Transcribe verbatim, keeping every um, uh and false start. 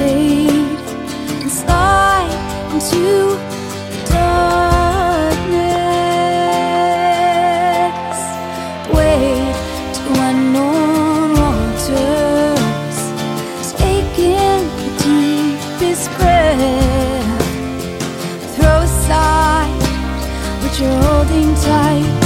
fade and slide into the darkness. Wade to unknown waters, taking the deepest breath. Throw aside what you're holding tight.